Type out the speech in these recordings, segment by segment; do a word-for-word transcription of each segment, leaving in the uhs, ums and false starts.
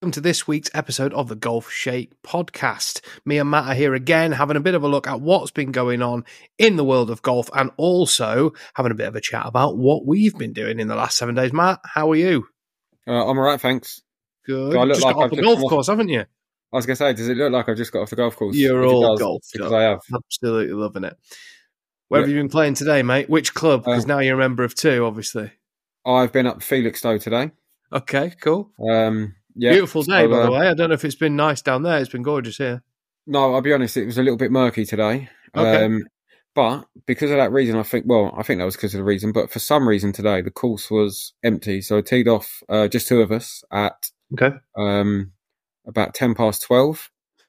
Welcome to this week's episode of the Golf Shake podcast. Me and Matt are here again, having a bit of a look at what's been going on in the world of golf and also having a bit of a chat about what we've been doing in the last seven days. Matt, how are you? Uh, I'm all right, thanks. Good. Do I look just like got off I've the just golf come off- course, haven't you? I was going to say, does it look like I've just got off the golf course? You're If it all does, golf. because I have. Absolutely loving it. Where Yeah. have you been playing today, mate? Which club? Because Uh, now you're a member of two, obviously. I've been up Felixstowe today. Okay, cool. Um, yeah, Beautiful day, so, by uh, the way. I don't know if it's been nice down there. It's been gorgeous here. No, I'll be honest, it was a little bit murky today. Okay. Um, but because of that reason, I think, well, I think that was because of the reason, but for some reason today, the course was empty. So I teed off, uh, just two of us at Okay. um, about ten past twelve.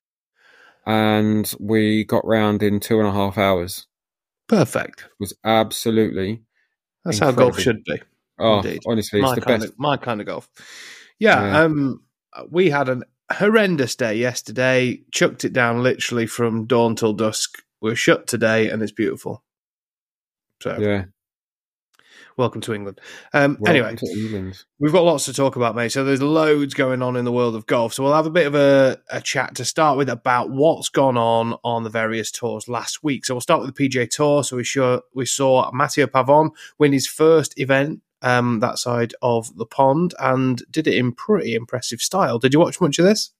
And we got round in two and a half hours. Perfect. It was absolutely That's how golf incredible. should be. Oh, Indeed. honestly, it's my the kind best. Of, my kind of golf. Yeah, Yeah. um, we had an horrendous day yesterday. Chucked it down literally from dawn till dusk. We're shut today, and it's beautiful. So, Yeah. welcome to England. Um, Welcome anyway, to England. we've got lots to talk about, mate. So there's loads going on in the world of golf. So we'll have a bit of a, a chat to start with about what's gone on on the various tours last week. So we'll start with the P G A Tour. So we sure we saw Matteo Pavon win his first event um, that side of the pond and did it in pretty impressive style. Did you watch much of this?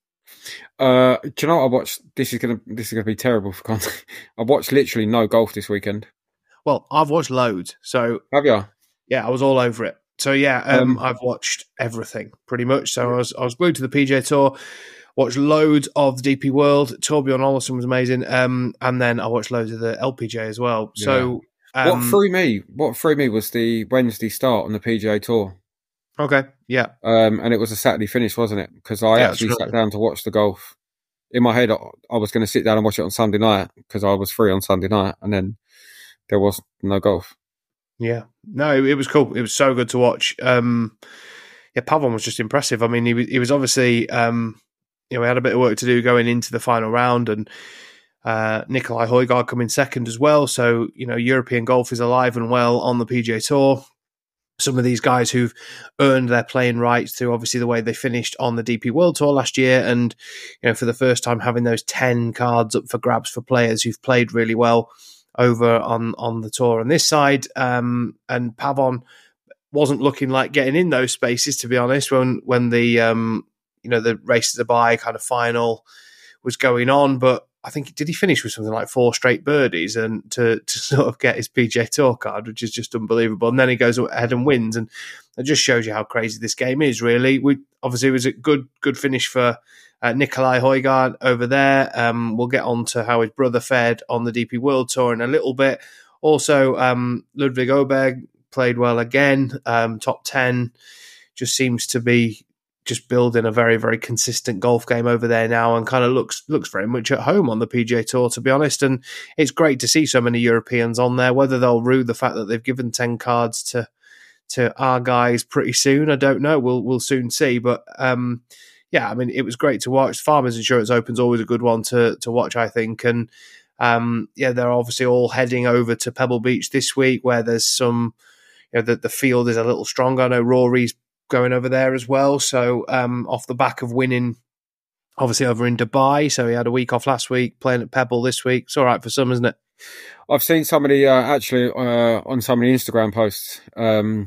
Uh, do you know what I watched? This is gonna this is gonna be terrible for content. I watched literally no golf this weekend. Well, I've watched loads. So Have you? yeah, I was all over it. So yeah, um, Um, I've watched everything pretty much. So I was I was glued to the P G A Tour, watched loads of the D P World. Torbjorn Olesen was amazing, um, and then I watched loads of the L P G A as well. So um, what threw me? What threw me was the Wednesday start on the P G A Tour. okay, yeah, Um, and it was a Saturday finish, wasn't it? Because I Yeah, actually absolutely. sat down to watch the golf. In my head, I, I was going to sit down and watch it on Sunday night because I was free on Sunday night, and then there was no golf. yeah. No, it, it was cool. It was so good to watch. Um, yeah, Pavon was just impressive. I mean, he was he was obviously um, you know, we had a bit of work to do going into the final round, and uh, Nikolai Højgaard coming second as well. So you know, European golf is alive and well on the P G A Tour. Some of these guys who've earned their playing rights through obviously the way they finished on the D P World Tour last year, and you know, for the first time having those ten cards up for grabs for players who've played really well over on on the tour on this side. Um, and Pavon wasn't looking like getting in those spaces, to be honest, when when the um, you know, the race to the bye kind of final was going on. But I think, did he finish with something like four straight birdies and to, to sort of get his P G A Tour card, which is just unbelievable. And then he goes ahead and wins, and it just shows you how crazy this game is, really. We obviously, it was a good good finish for uh, Nikolai Højgaard over there. Um, we'll get on to how his brother fared on the D P World Tour in a little bit. Also, um, Ludwig Åberg played well again, um, top ten, just seems to be just building a very, very consistent golf game over there now, and kind of looks looks very much at home on the P G A Tour, to be honest. And it's great to see so many Europeans on there. Whether they'll rue the fact that they've given ten cards to to our guys pretty soon, I don't know. We'll we'll soon see. But um, yeah, I mean, it was great to watch. Farmers Insurance Open's always a good one to to watch, I think. And um, yeah, they're obviously all heading over to Pebble Beach this week, where there's some, you know, the, the field is a little stronger. I know Rory's going over there as well. So um, off the back of winning, obviously over in Dubai. So he had a week off last week, playing at Pebble this week. It's all right for some, isn't it? I've seen somebody uh, actually uh, on some of the Instagram posts. Um,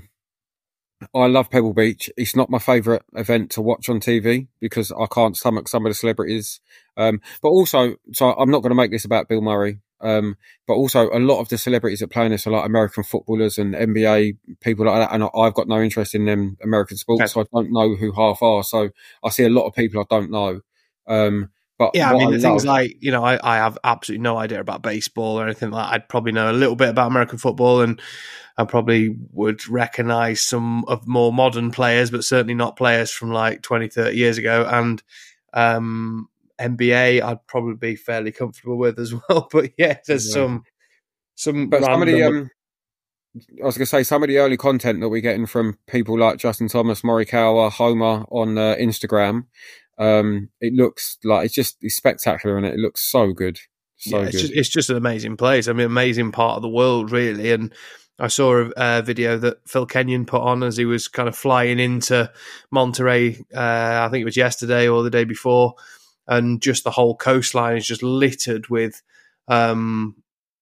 I love Pebble Beach. It's not my favourite event to watch on T V because I can't stomach some of the celebrities. Um, but also, so I'm not going to make this about Bill Murray. Um, but also a lot of the celebrities that play in this are like American footballers and N B A people like that. And I've got no interest in them American sports. Okay. So I don't know who half are. So I see a lot of people I don't know. Um, but yeah, I mean, I the love, things like, you know, I, I have absolutely no idea about baseball or anything like that. I'd probably know a little bit about American football, and I probably would recognise some of more modern players, but certainly not players from like twenty, thirty years ago. And um, N B A, I'd probably be fairly comfortable with as well. But yeah, there's yeah. some, some, but random... some of the, um, I was going to say, some of the early content that we're getting from people like Justin Thomas, Morikawa, Homer on uh, Instagram, um, it looks like it's just it's spectacular, and it? it looks so good. So yeah, it's good. Just, it's just an amazing place. I mean, amazing part of the world, really. And I saw a, a video that Phil Kenyon put on as he was kind of flying into Monterey. Uh, I think it was yesterday or the day before, and just the whole coastline is just littered with um,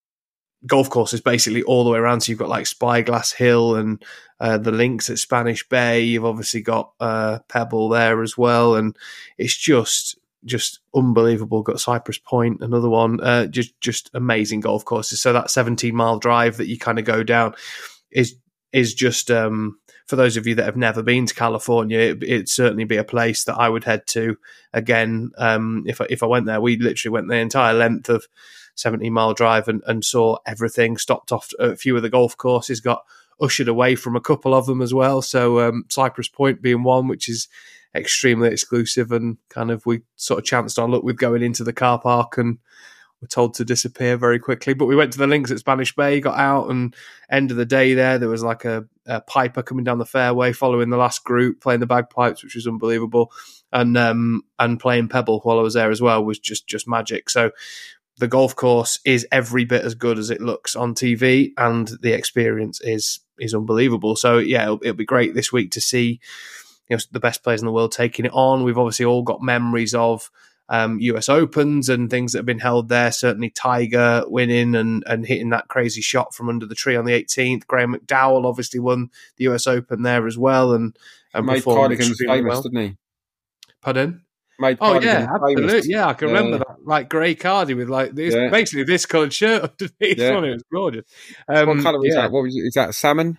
golf courses, basically all the way around. So you've got like Spyglass Hill and uh, the links at Spanish Bay. You've obviously got uh, Pebble there as well, and it's just just unbelievable. Got Cypress Point, another one, uh, just just amazing golf courses. So that seventeen mile drive that you kind of go down is is just um, for those of you that have never been to California, it, it'd certainly be a place that I would head to again. Um, if I, if I went there, we literally went the entire length of seventeen mile drive and, and saw everything. Stopped off at a few of the golf courses, got ushered away from a couple of them as well. So um, Cypress Point being one, which is extremely exclusive, and kind of we sort of chanced our luck with going into the car park and were told to disappear very quickly. But we went to the links at Spanish Bay, got out, and end of the day there, there was like a, a piper coming down the fairway following the last group, playing the bagpipes, which was unbelievable. And um, and playing Pebble while I was there as well was just, just magic. So the golf course is every bit as good as it looks on T V, and the experience is is unbelievable. So yeah, it'll, it'll be great this week to see, you know, the best players in the world taking it on. We've obviously all got memories of um, U S Opens and things that have been held there. Certainly Tiger winning and, and hitting that crazy shot from under the tree on the eighteenth. Graham McDowell obviously won the U S Open there as well, and, and made performed Cardigans extremely famous, well. didn't he? Pardon? Made Oh Cardigans yeah, absolutely. famous. Yeah, I can Yeah. remember that. Like grey cardi with like this, Yeah. basically this coloured shirt underneath. Yeah. On it. It was gorgeous. Um, What colour was yeah. that? What was it? Is that salmon?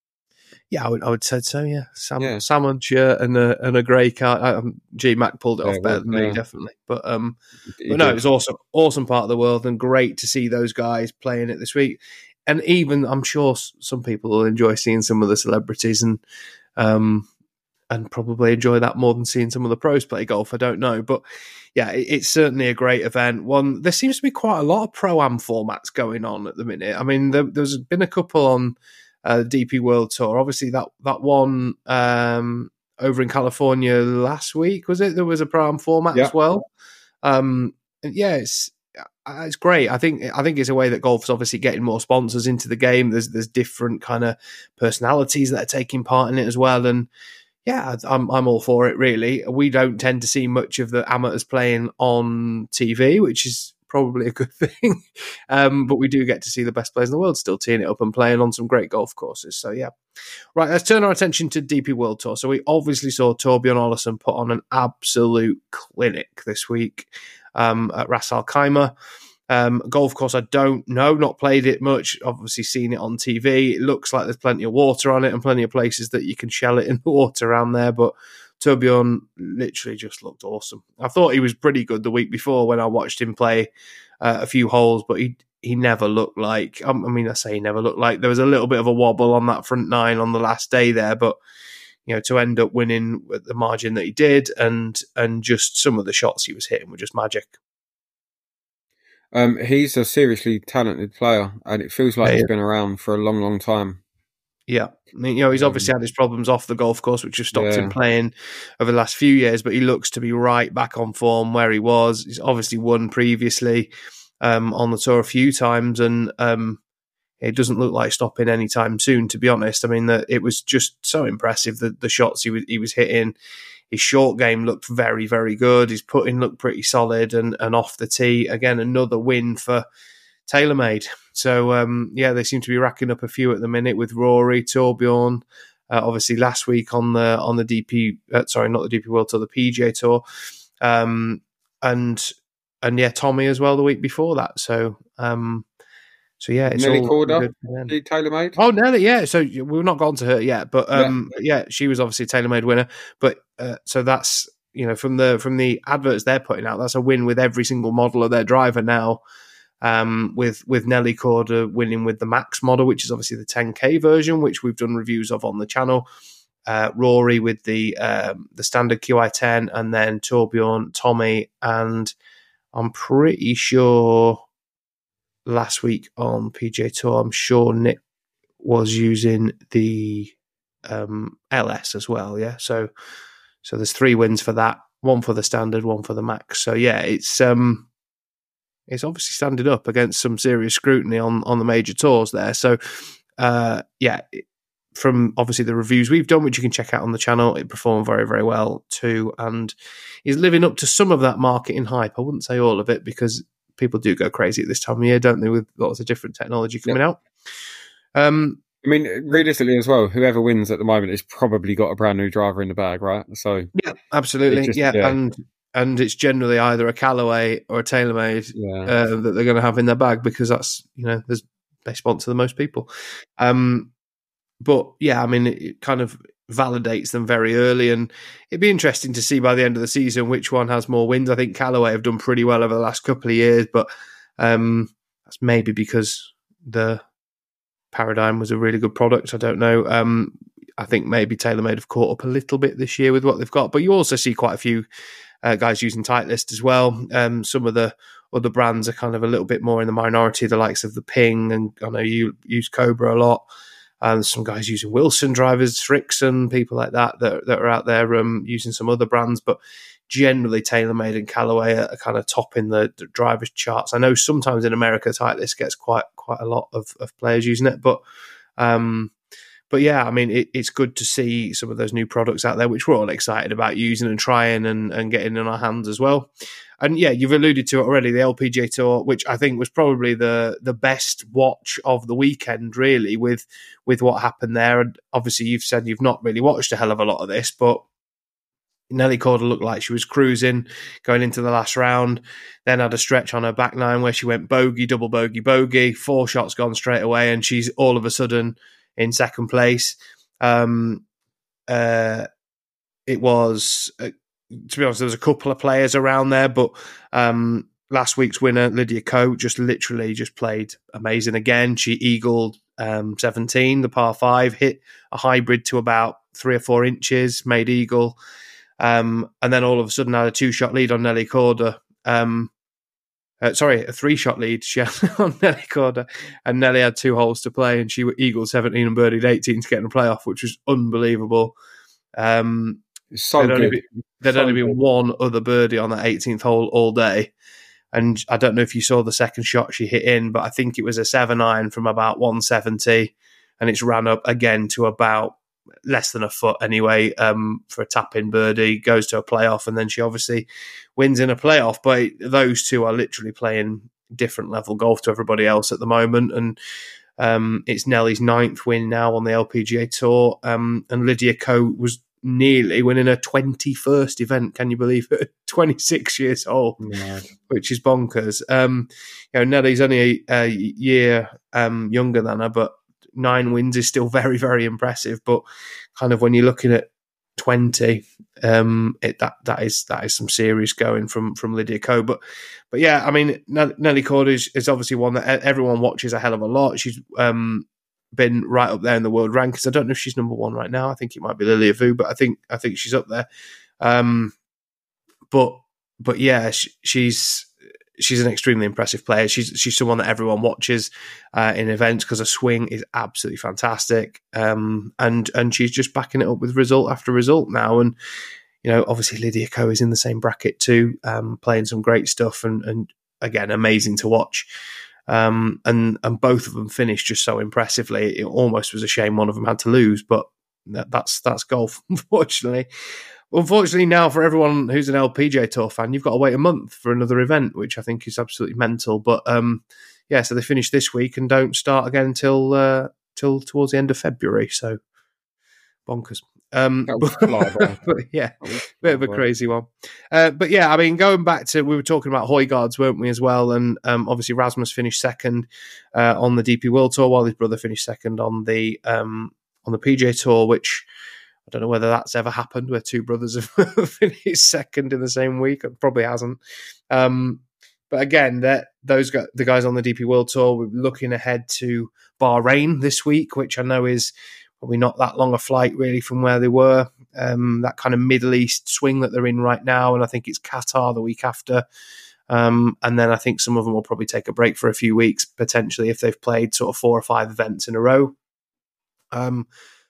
Yeah, I would, I would say so. Yeah, Sam, Yeah. salmon shirt and a and a grey card. Um, G Mac pulled it Yeah, off better well, than me, yeah. definitely. But um, He but no, did. it was awesome, awesome part of the world, and great to see those guys playing it this week. And even I'm sure s- some people will enjoy seeing some of the celebrities, and um, and probably enjoy that more than seeing some of the pros play golf. I don't know, but yeah, it, it's certainly a great event. One, there seems to be quite a lot of pro-am formats going on at the minute. I mean, there, there's been a couple on uh, the D P World Tour. Obviously, that that one um, over in California last week, was it? There was a pro-am format Yeah. as well. Um, and yeah, it's uh, it's great. I think I think it's a way that golf's obviously getting more sponsors into the game. There's there's different kind of personalities that are taking part in it as well, and yeah, I'm I'm all for it. Really, we don't tend to see much of the amateurs playing on T V, which is probably a good thing. Um, but we do get to see the best players in the world still teeing it up and playing on some great golf courses. So yeah, right. Let's turn our attention to D P World Tour. So we obviously saw Torbjorn Olesen put on an absolute clinic this week um, at Ras Al Khaimah. Um, golf course, I don't know, not played it much, obviously seen it on T V. It looks like there's plenty of water on it and plenty of places that you can shell it in the water around there, but Torbjorn literally just looked awesome. I thought he was pretty good the week before when I watched him play uh, a few holes, but he he never looked like, I mean, I say he never looked like, there was a little bit of a wobble on that front nine on the last day there, but you know, to end up winning with the margin that he did, and and just some of the shots he was hitting were just magic. Um, he's a seriously talented player, and it feels like Yeah, he's yeah. been around for a long, long time. Yeah, I mean, you know, he's obviously had his problems off the golf course, which have stopped Yeah. him playing over the last few years, but he looks to be right back on form where he was. He's obviously won previously um, on the tour a few times, and um, it doesn't look like stopping anytime soon, to be honest. I mean, the, it was just so impressive, the, the shots he was, he was hitting. His short game looked very, very good. His putting looked pretty solid, and, and off the tee, again, another win for TaylorMade. So, um, yeah, they seem to be racking up a few at the minute with Rory, Torbjorn, uh, obviously last week on the on the D P, uh, sorry, not the D P World Tour, the P G A Tour, um, and and yeah, Tommy as well the week before that. So, um, so yeah, it's Nelly all Corder, good for them. did TaylorMade? Oh, Nelly, yeah. So we've not gone to her yet, but um, yeah. yeah, she was obviously a TaylorMade winner. But uh, so that's, you know, from the from the adverts they're putting out, that's a win with every single model of their driver now. Um, with with Nelly Corder winning with the Max model, which is obviously the ten K version, which we've done reviews of on the channel. Uh, Rory with the um, the standard Q I ten, and then Torbjorn, Tommy, and I'm pretty sure last week on P G A Tour, I'm sure Nick was using the um, L S as well. Yeah, so so there's three wins for that, one for the standard, one for the Max. So yeah, it's um. It's obviously standing up against some serious scrutiny on, on the major tours there. So uh, yeah, from obviously the reviews we've done, which you can check out on the channel, it performed very, very well too, and is living up to some of that marketing hype. I wouldn't say all of it, because people do go crazy at this time of year, don't they, with lots of different technology coming yep. out. Um, I mean, realistically as well, whoever wins at the moment has probably got a brand new driver in the bag, right? So yeah, absolutely, just, yeah. yeah, and and it's generally either a Callaway or a TaylorMade yeah. uh, that they're going to have in their bag, because that's, you know, there's they sponsor the most people. Um, but yeah, I mean, it kind of validates them very early, and it'd be interesting to see by the end of the season which one has more wins. I think Callaway have done pretty well over the last couple of years, but um, that's maybe because the Paradigm was a really good product. I don't know. Um, I think maybe TaylorMade have caught up a little bit this year with what they've got, but you also see quite a few uh, guys using Titleist as well. Um, some of the other brands are kind of a little bit more in the minority, the likes of the Ping, and I know you use Cobra a lot. And some guys using Wilson drivers, Frickson, people like that that, that are out there um, using some other brands, but generally TaylorMade and Callaway are kind of topping the, the drivers' charts. I know sometimes in America, Titleist gets quite quite a lot of, of players using it, but um, but yeah, I mean, it, it's good to see some of those new products out there, which we're all excited about using and trying and, and getting in our hands as well. And yeah, you've alluded to it already, the L P G A Tour, which I think was probably the the best watch of the weekend, really, with with what happened there. And obviously, you've said you've not really watched a hell of a lot of this, but Nelly Corda looked like she was cruising going into the last round, then had a stretch on her back nine where she went bogey, double bogey, bogey, four shots gone straight away, and she's all of a sudden in second place. Um, uh, it was... Uh, to be honest, there was a couple of players around there, but um, last week's winner, Lydia Ko, just literally just played amazing again. She eagled um, seventeen, the par five, hit a hybrid to about three or four inches, made eagle, um, and then all of a sudden had a two-shot lead on Nelly Corda. Um, uh, sorry, a three-shot lead she had on Nelly Corda, and Nelly had two holes to play, and she eagled seventeen and birdied eighteen to get in the playoff, which was unbelievable. Um, So there'd good. Only be, there'd so only been good. one other birdie on that eighteenth hole all day. And I don't know if you saw the second shot she hit in, but I think it was a seven iron from about one seventy, and it's ran up again to about less than a foot anyway um, for a tap-in birdie, goes to a playoff, and then she obviously wins in a playoff. But those two are literally playing different level golf to everybody else at the moment, and um, it's Nelly's ninth win now on the L P G A Tour, um, and Lydia Ko was nearly winning her twenty-first event. Can you believe it? twenty-six years old, yeah. which is bonkers. Um, you know, Nelly's only a, a year um, younger than her, but nine wins is still very, very impressive. But kind of when you're looking at twenty, um, it, that that is that is some serious going from from Lydia Ko. But but yeah, I mean, Nelly Corda is, is obviously one that everyone watches a hell of a lot. She's um, been right up there in the world rankings. I don't know if she's number one right now. I think it might be Lilia Vu, but I think I think she's up there. Um, but but yeah, she, she's she's an extremely impressive player. She's she's someone that everyone watches uh, in events because her swing is absolutely fantastic. Um, and and she's just backing it up with result after result now. And you know, obviously Lydia Ko is in the same bracket too, um, playing some great stuff and and again amazing to watch. Um, and, and both of them finished just so impressively. It almost was a shame one of them had to lose, but that, that's that's golf, unfortunately. Unfortunately, now for everyone who's an L P G A Tour fan, you've got to wait a month for another event, which I think is absolutely mental. But um, yeah, so they finish this week and don't start again until uh, till towards the end of February. So bonkers. Um, but, but yeah, bit of a crazy one. Uh, but yeah, I mean, going back to, we were talking about Højgaards, weren't we, as well? And um, obviously Rasmus finished second uh, on the D P World Tour, while his brother finished second on the um, on the P G A Tour, which I don't know whether that's ever happened where two brothers have finished second in the same week. It probably hasn't. Um, but again, that those guys, the guys on the D P World Tour, we're looking ahead to Bahrain this week, which I know is probably not that long a flight really from where they were. Um, that kind of Middle East swing that they're in right now, and I think it's Qatar the week after. Um, and then I think some of them will probably take a break for a few weeks, potentially, if they've played sort of four or five events in a row. Um,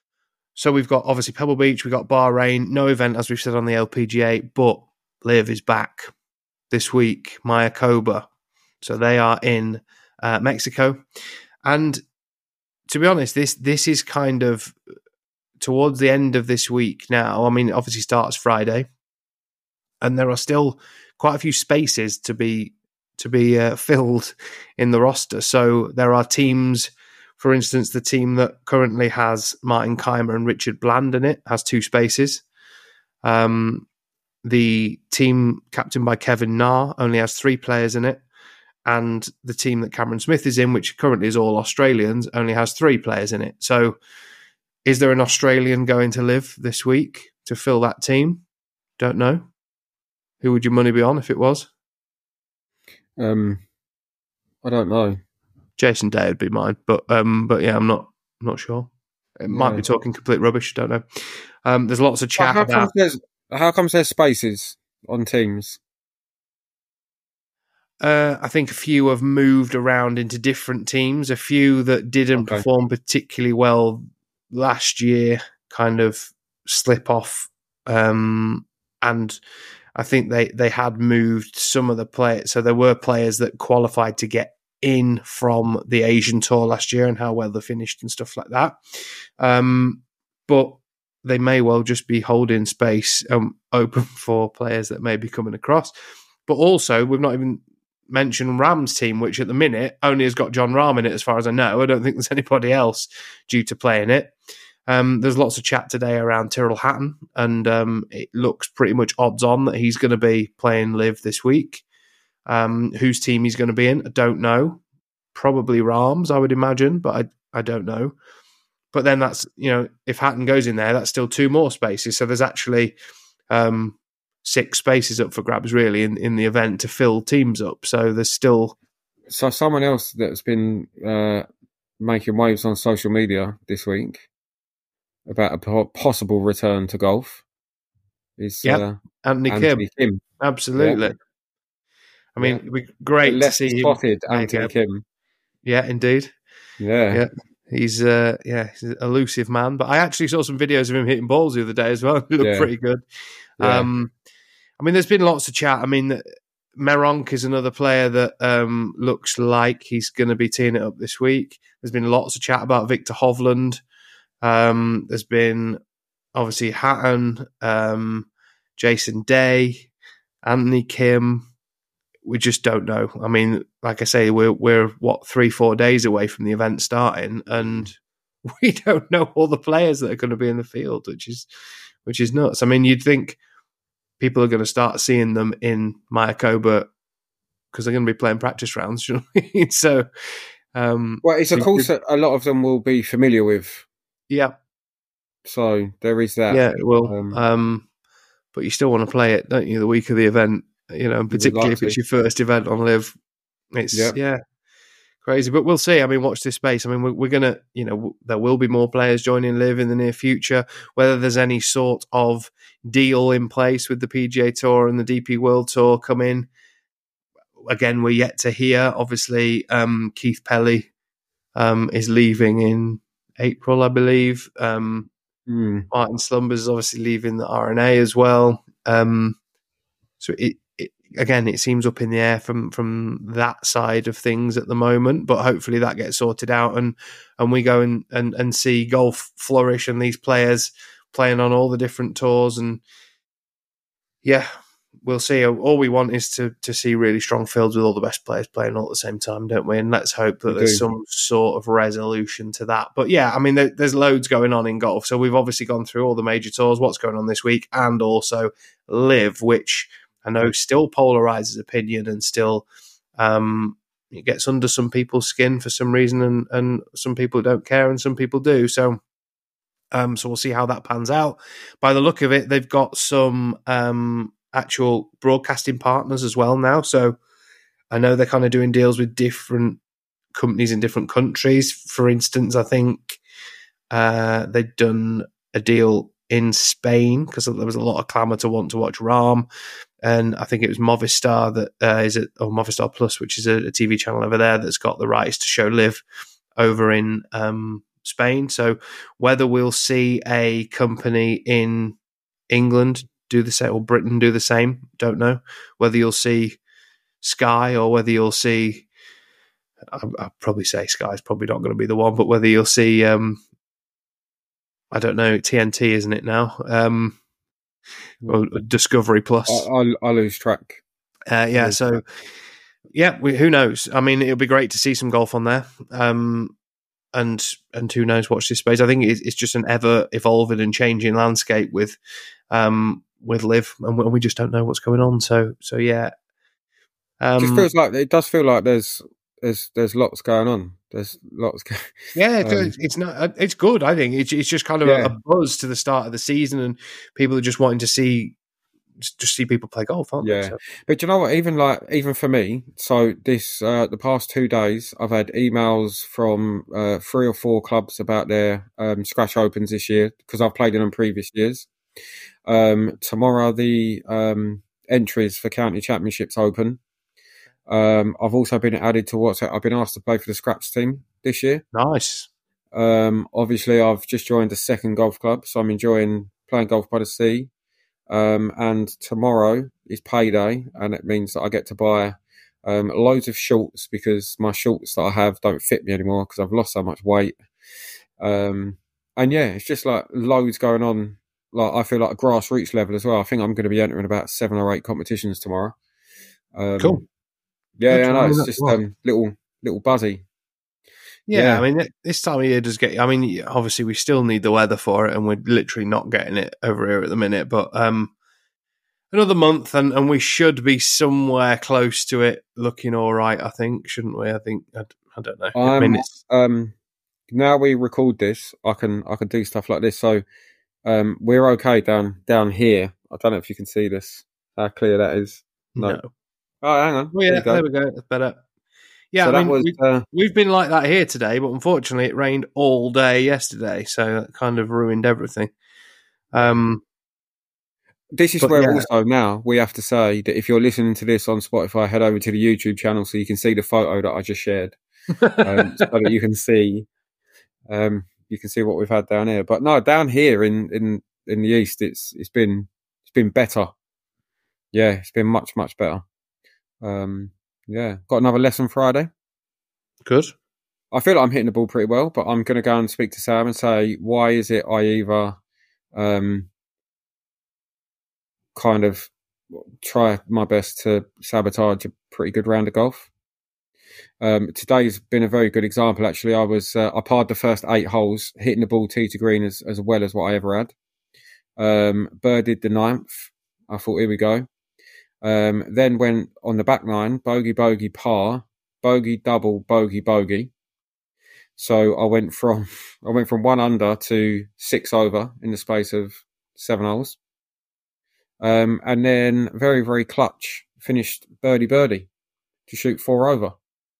so we've got obviously Pebble Beach, we've got Bahrain, no event as we've said on the L P G A, but Liv is back this week, Mayakoba. So they are in uh, Mexico. And to be honest, this this is kind of towards the end of this week now. I mean, it obviously starts Friday, and there are still quite a few spaces to be to be uh, filled in the roster. So there are teams, for instance, the team that currently has Martin Keimer and Richard Bland in it has two spaces. Um, the team captained by Kevin Na only has three players in it. And the team that Cameron Smith is in, which currently is all Australians, only has three players in it. So is there an Australian going to live this week to fill that team? Don't know. Who would your money be on if it was? Um, I don't know. Jason Day would be mine, but um, but yeah, I'm not I'm not sure. It yeah. might be talking complete rubbish. Don't know. Um, there's lots of chat how about. Comes there's, how comes there's spaces on teams? Uh, I think a few have moved around into different teams. A few that didn't okay. perform particularly well last year kind of slip off, um, and I think they, they had moved some of the players. So there were players that qualified to get in from the Asian tour last year and how well they finished and stuff like that. Um, but they may well just be holding space um, open for players that may be coming across. But also, we've not even mentioned Ram's team, which at the minute only has got John Rahm in it, as far as I know. I don't think there's anybody else due to play in it. Um, there's lots of chat today around Tyrrell Hatton, and um, it looks pretty much odds on that he's going to be playing live this week. Um, whose team he's going to be in, I don't know. Probably Rahm's, I would imagine, but I I don't know. But then that's, you know, if Hatton goes in there, that's still two more spaces. So there's actually um, six spaces up for grabs, really, in, in the event to fill teams up. So there's still... So someone else that's been uh, making waves on social media this week about a possible return to golf is yep. uh, Anthony, Anthony Kim. Kim. Absolutely. Yeah. I mean, yeah. it'd be great the to see him. Spotted Anthony Kim. Yeah, indeed. Yeah. Yeah. He's uh yeah, he's an elusive man. But I actually saw some videos of him hitting balls the other day as well. He looked yeah. pretty good. Yeah. Um I mean, there's been lots of chat. I mean, Meronk is another player that um looks like he's gonna be teeing it up this week. There's been lots of chat about Victor Hovland. Um there's been obviously Hatton, um, Jason Day, Anthony Kim. We just don't know. I mean, like I say, we're we're what three, four days away from the event starting, and we don't know all the players that are going to be in the field, which is which is nuts. I mean, you'd think people are going to start seeing them in Mayakoba because they're going to be playing practice rounds. You know what I mean? So, um, well, it's a course that a lot of them will be familiar with. Yeah. So there is that. Yeah, well, um, um, but you still want to play it, don't you? The week of the event. You know, particularly if it's your first event on Live, it's yep. yeah, crazy. But we'll see. I mean, watch this space. I mean, we're, we're gonna, you know, there will be more players joining Live in the near future. Whether there's any sort of deal in place with the P G A Tour and the D P World Tour come in, again, we're yet to hear. Obviously, um, Keith Pelly um, is leaving in April, I believe. Um, mm. Martin Slumbers is obviously leaving the R N A as well. Um, so it. It, again, it seems up in the air from, from that side of things at the moment, but hopefully that gets sorted out and, and we go and, and, and see golf flourish and these players playing on all the different tours. And yeah, we'll see. All we want is to, to see really strong fields with all the best players playing all at the same time, don't we? And let's hope that we there's do. some sort of resolution to that. But yeah, I mean, there, there's loads going on in golf. So we've obviously gone through all the major tours, what's going on this week, and also Live, which I know still polarizes opinion and still um, it gets under some people's skin for some reason, and, and some people don't care and some people do. So, um, so we'll see how that pans out. By the look of it, they've got some um, actual broadcasting partners as well now. So I know they're kind of doing deals with different companies in different countries. For instance, I think uh, they'd done a deal in Spain because there was a lot of clamour to want to watch Rahm. And I think it was Movistar that uh, is it, or Movistar Plus, which is a, a T V channel over there that's got the rights to show Live over in um, Spain. So whether we'll see a company in England do the same or Britain do the same, don't know. Whether you'll see Sky or whether you'll see I, I'd probably say Sky's probably not going to be the one, but whether you'll see, um, I don't know, T N T, isn't it now? Um, or Discovery Plus. I, I, I lose track. Uh, yeah, lose so track. yeah, we, who knows? I mean, it'll be great to see some golf on there. Um, and and who knows? Watch this space. I think it's, it's just an ever evolving and changing landscape with um, with Liv, and we just don't know what's going on. So so yeah, um, just feels like it does feel like there's there's there's lots going on. There's lots. Going, yeah, um, it's, it's not. It's good. I think it's it's just kind of yeah. a, a buzz to the start of the season, and people are just wanting to see. Just see people play golf, aren't yeah. they? So. But you know what? Even like, even for me, so this uh, the past two days, I've had emails from uh, three or four clubs about their um, scratch opens this year because I've played in them previous years. Um, tomorrow, the um, entries for county championships open. Um, I've also been added to what's I've been asked to play for the scratch team this year. Nice. Um, obviously, I've just joined a second golf club, so I'm enjoying playing golf by the sea. Um, and tomorrow is payday, and it means that I get to buy um, loads of shorts because my shorts that I have don't fit me anymore because I've lost so much weight. Um, and yeah, it's just like loads going on. Like I feel like a grassroots level as well. I think I'm going to be entering about seven or eight competitions tomorrow. Um, cool. Yeah, yeah, no, it's just um, little little buzzy. Yeah, yeah, I mean, this time of year does get. I mean, obviously, we still need the weather for it, and we're literally not getting it over here at the minute. But um, another month, and, and we should be somewhere close to it, looking all right. I think, shouldn't we? I think. I, I don't know. Um, I mean, it's, um, now we record this, I can I can do stuff like this. So um, we're okay down down here. I don't know if you can see this. How clear that is. No. no. Oh, hang on. Oh, yeah, there, there we go. That's better. Yeah, so I mean, was, we, uh, we've been like that here today, but unfortunately it rained all day yesterday, so that kind of ruined everything. Um, this is where yeah. also now we have to say that if you're listening to this on Spotify, head over to the YouTube channel so you can see the photo that I just shared, um, so that you can see um, you can see what we've had down here. But no, down here in, in, in the east, it's it's been it's been better. Yeah, it's been much much better. Um, Yeah, got another lesson Friday. Good. I feel like I'm hitting the ball pretty well, but I'm going to go and speak to Sam and say, why is it I either um, kind of try my best to sabotage a pretty good round of golf? Um, today's been a very good example, actually. I was uh, I parred the first eight holes, hitting the ball tee to green as, as well as what I ever had. Um, birdied the ninth. I thought, here we go. Um, then went on the back nine, bogey, bogey, par, bogey, double, bogey, bogey. So I went from I went from one under to six over in the space of seven holes. Um, and then very, very clutch, finished birdie, birdie to shoot four over.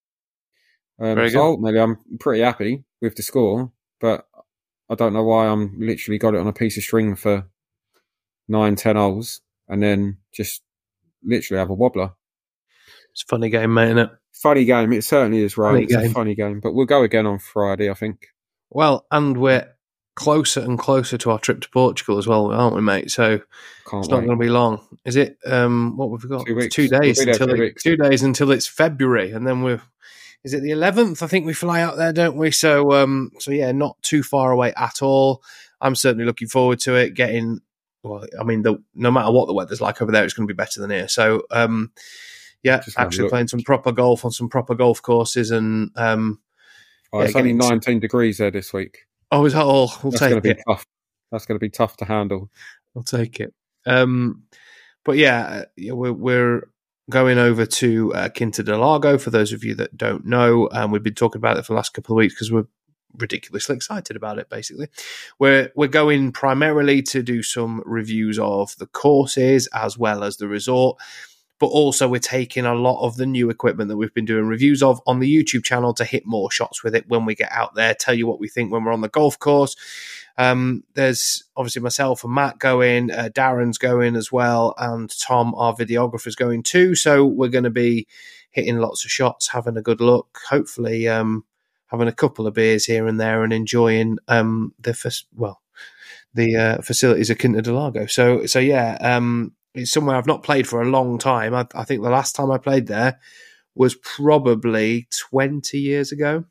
Um, very so good. ultimately, I'm pretty happy with the score, but I don't know why I'm literally got it on a piece of string for nine, ten holes, and then just literally have a wobbler. It's a funny game, mate, isn't it? Funny game. It certainly is, right? Funny it's game. a funny game. But we'll go again on Friday, I think. Well, and we're closer and closer to our trip to Portugal as well, aren't we, mate? So Can't it's not wait. going to be long. Is it? Um, what have we got? Two weeks. Two days We'll until two, it, weeks. two days until it's February, and then we're. Is it the eleventh? I think we fly out there, don't we? So, um, so yeah, not too far away at all. I'm certainly looking forward to it. Getting, well, I mean, the, no matter what the weather's like over there, it's going to be better than here. So, um, yeah, Just actually playing some proper golf on some proper golf courses, and um, oh, yeah, it's only getting- nineteen degrees there this week. oh, is that all? We'll That's take going to it. be tough. That's going to be tough to handle. I'll take it. Um, but yeah, yeah, we're, we're going over to uh, Quinta del Lago, for those of you that don't know. Um, we've been talking about it for the last couple of weeks because we're ridiculously excited about it, basically. We're, we're going primarily to do some reviews of the courses as well as the resort, but also we're taking a lot of the new equipment that we've been doing reviews of on the YouTube channel to hit more shots with it when we get out there, tell you what we think when we're on the golf course. Um, there's obviously myself and Matt going, uh, Darren's going as well, and Tom, our videographer's going too. So we're going to be hitting lots of shots, having a good look, hopefully um, having a couple of beers here and there and enjoying um, the first, well, the uh, facilities of Quinta del Lago. So, so yeah, um, it's somewhere I've not played for a long time. I, I think the last time I played there was probably twenty years ago.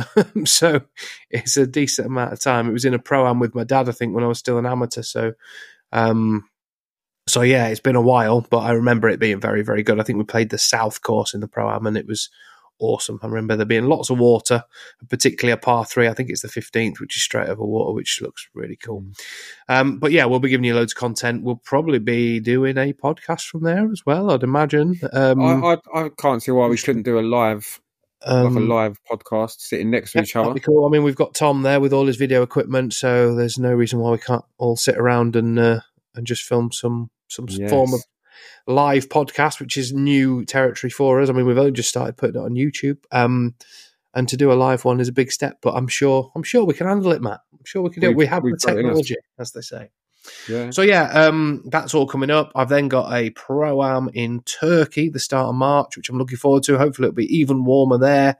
So it's a decent amount of time. It was in a pro-am with my dad, I think, when I was still an amateur. So, um, so yeah, it's been a while, but I remember it being very, very good. I think we played the South course in the pro-am, and it was awesome. I remember there being lots of water, particularly a par three. I think it's the fifteenth, which is straight over water, which looks really cool. Um, but yeah, we'll be giving you loads of content. We'll probably be doing a podcast from there as well, I'd imagine. Um, I, I I can't see why we couldn't do a live, um, like a live podcast sitting next to yeah, each other. that'd be cool. I mean, we've got Tom there with all his video equipment, so there's no reason why we can't all sit around and uh, and just film some some Yes. form of live podcast, which is new territory for us. I mean, we've only just started putting it on YouTube, um, and to do a live one is a big step. But I'm sure, I'm sure we can handle it, Matt. I'm sure we can do it. We've- We have we've the got it in us. technology, as they say. Yeah. So yeah, um, that's all coming up. I've then got a pro-am in Turkey the start of March, which I'm looking forward to. Hopefully, it'll be even warmer there.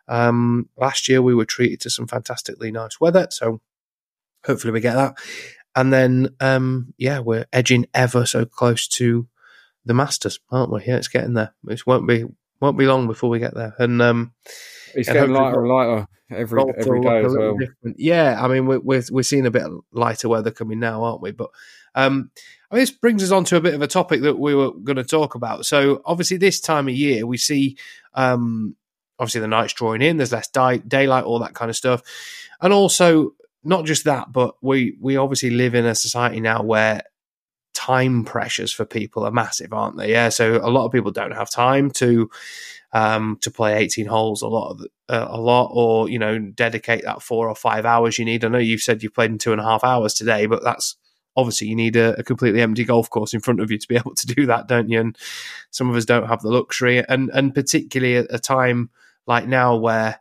Um, last year we were treated to some fantastically nice weather, so hopefully we get that. And then, um, yeah, we're edging ever so close to the Masters, aren't we? Yeah, it's getting there. It won't be won't be long before we get there. And um, It's and getting hopefully lighter and lighter every golf every will day look a as little well. different. Yeah, I mean, we're, we're we're seeing a bit of lighter weather coming now, aren't we? But um, I mean, this brings us on to a bit of a topic that we were going to talk about. So obviously, this time of year, we see um, obviously the night's drawing in. There's less di- daylight, all that kind of stuff, and also not just that, but we we obviously live in a society now where time pressures for people are massive, aren't they? Yeah, so a lot of people don't have time to um, to play eighteen holes, a lot of uh, a lot, or you know, dedicate that four or five hours you need. I know you've said you've played in two and a half hours today, but that's obviously you need a, a completely empty golf course in front of you to be able to do that, don't you? And some of us don't have the luxury, and and particularly at a time like now where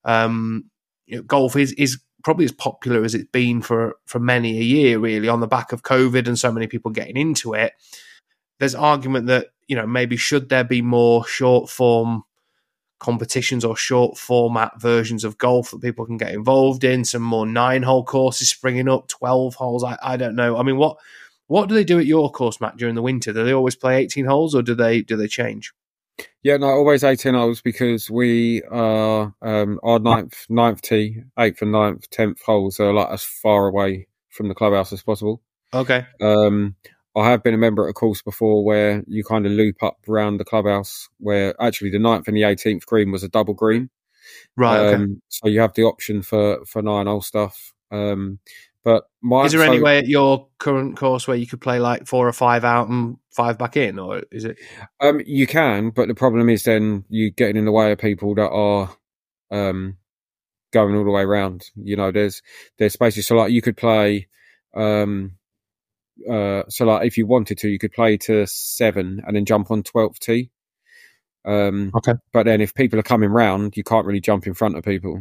um, you know, golf is is probably as popular as it's been for for many a year, really, on the back of COVID and so many people getting into it. There's argument that, you know, maybe should there be more short form competitions or short format versions of golf that people can get involved in, some more nine hole courses springing up, twelve holes. I, I don't know. I mean, what what do they do at your course, Matt, during the winter? Do they always play eighteen holes, or do they do they change? Yeah, no, always eighteen holes because we are um, our ninth, ninth tee, eighth and ninth, tenth holes are like as far away from the clubhouse as possible. Okay. Um, I have been a member at a course before where you kind of loop up around the clubhouse, where actually the ninth and the eighteenth green was a double green. Right. Okay. Um, so you have the option for for nine hole stuff. Um, but my, is there so, any way at your current course where you could play like four or five out and five back in, or is it? Um, you can, but the problem is then you getting in the way of people that are um, going all the way around. You know, there's there's spaces. So like you could play. Um, uh, so like if you wanted to, you could play to seven and then jump on twelfth tee. Um, okay. But then if people are coming round, you can't really jump in front of people.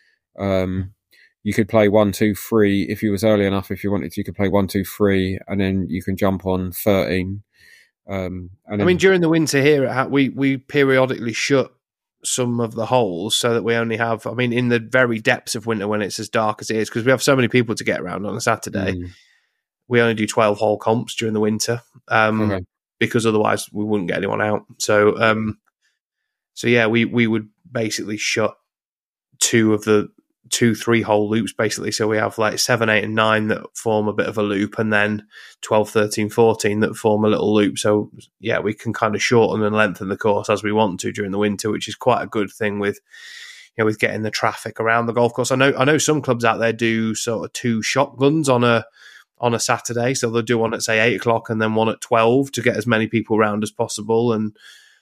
Um, you could play one, two, three. If you was early enough, if you wanted to, you could play one, two, three, and then you can jump on thirteen. Um, and then, I mean, during the winter here, we we periodically shut some of the holes so that we only have. I mean, in the very depths of winter when it's as dark as it is, because we have so many people to get around on a Saturday. Mm. We only do twelve hole comps during the winter, um, okay. because otherwise we wouldn't get anyone out. So, um, so yeah, we we would basically shut two of the two three hole loops basically. So we have like seven, eight, and nine that form a bit of a loop, and then twelve, thirteen, fourteen that form a little loop. So yeah, we can kind of shorten and lengthen the course as we want to during the winter, which is quite a good thing with, you know, with getting the traffic around the golf course. I know I know some clubs out there do sort of two shotguns on a on a Saturday, so they'll do one at say eight o'clock and then one at twelve to get as many people around as possible. And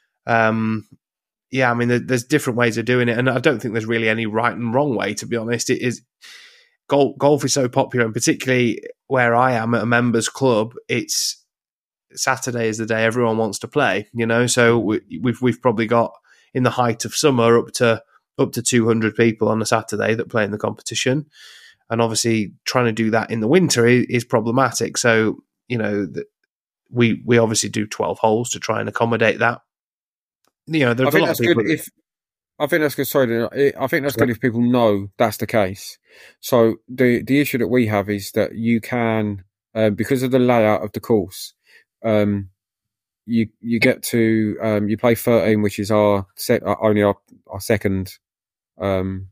um, yeah, I mean, there's different ways of doing it, and I don't think there's really any right and wrong way. To be honest, it is golf. Golf is so popular, and particularly where I am at a members club, it's Saturday is the day everyone wants to play. You know, so we, we've we've probably got in the height of summer up to up to two hundred people on a Saturday that play in the competition. And obviously, trying to do that in the winter is, is problematic. So, you know, the, we we obviously do twelve holes to try and accommodate that. You know, there's I a think lot that's of people. Good if, I think that's good. Sorry, I think that's good if people know that's the case. So the the issue that we have is that you can, uh, because of the layout of the course, um, you you get to um, you play thirteen, which is our sec- only our, our second um,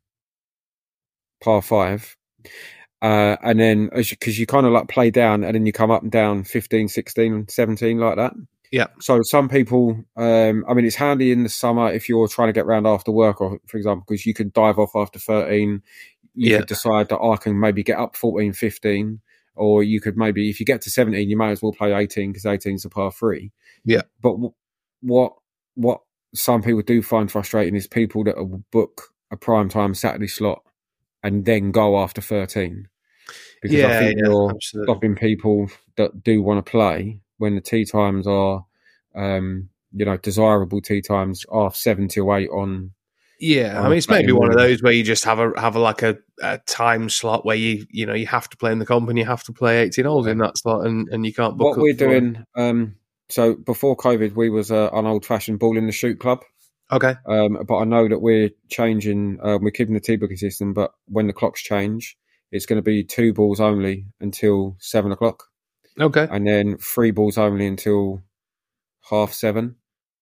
par five. Uh, and then because you, you kind of like play down and then you come up and down fifteen, sixteen, seventeen like that. Yeah. So some people, um, I mean, it's handy in the summer if you're trying to get round after work, or for example, because you can dive off after thirteen. You Yeah. could decide that I can maybe get up fourteen, fifteen, or you could maybe, if you get to seventeen, you may as well play eighteen because eighteen is a par three. Yeah. But w- what what some people do find frustrating is people that will book a prime time Saturday slot and then go after thirteen. Because Yeah, I think yeah, you're absolutely. stopping people that do want to play when the tee times are, um, you know, desirable tee times are seven to eight on. Yeah, on I mean, it's Saturday maybe one of morning. those where you just have a have a, like a, a time slot where you you know you have to play in the comp and you have to play eighteen holes in that slot, and, and you can't book What up we're for- doing, um, so before COVID, we was uh, an old fashioned ball in the shoot club. Okay. Um, but I know that we're changing, uh, we're keeping the tee booking system, but when the clocks change, it's going to be two balls only until seven o'clock. Okay. And then three balls only until half seven.